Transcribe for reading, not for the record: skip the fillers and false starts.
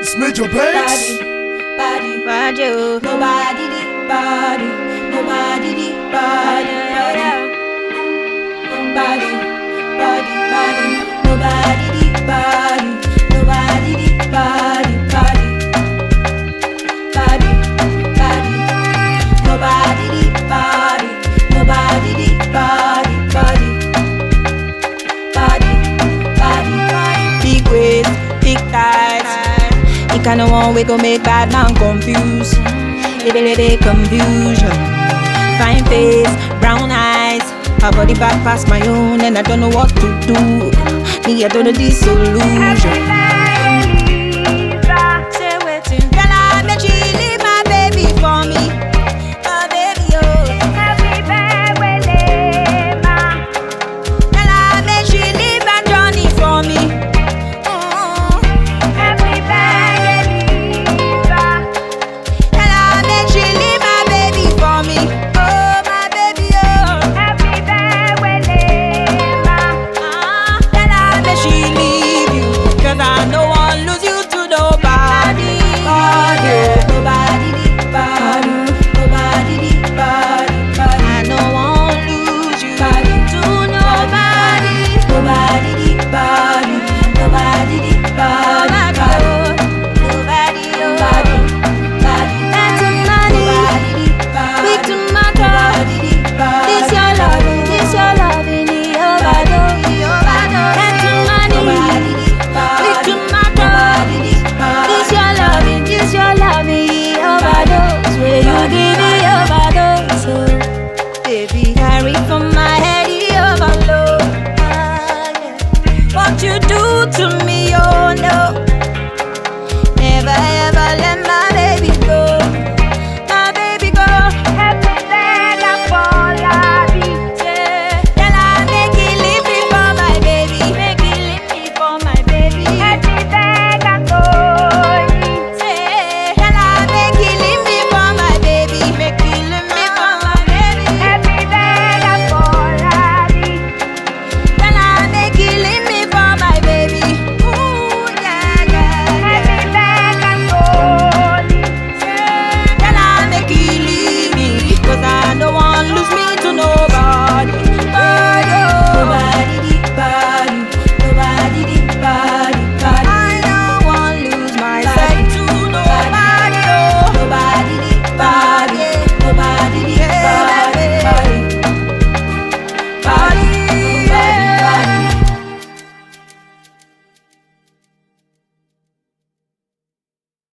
Smith your banks. Body, Body, oh. nobody did body, nobody did body, body, body, body, nobody did body, nobody did body, body, body, body, nobody did body, nobody did body, body, body, body, big waist, big thighs. It kinda one way go make bad man confused. They confusion. Fine face, brown eyes. Her body back past my own, and I don't know what to do. Me, I don't know the solution.